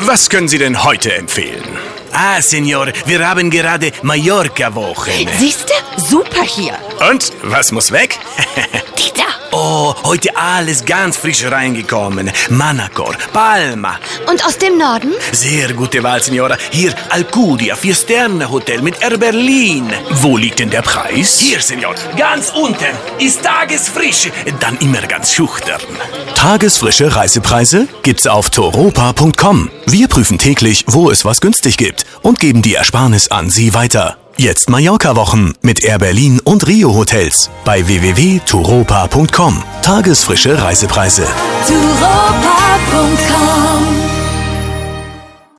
Was können Sie denn heute empfehlen? Senor, wir haben gerade Mallorca-Woche. Siehste? Super hier. Und, was muss weg? Dieter. Oh, heute alles ganz frisch reingekommen. Manacor, Palma. Und aus dem Norden? Sehr gute Wahl, Signora. Hier Alcudia, 4-Sterne-Hotel mit Air Berlin. Wo liegt denn der Preis? Hier, Signor, ganz unten. Ist tagesfrisch. Dann immer ganz schüchtern. Tagesfrische Reisepreise gibt's auf toropa.com. Wir prüfen täglich, wo es was günstig gibt und geben die Ersparnis an Sie weiter. Jetzt Mallorca-Wochen mit Air Berlin und Rio Hotels bei www.toropa.com. Tagesfrische Reisepreise. toropa.com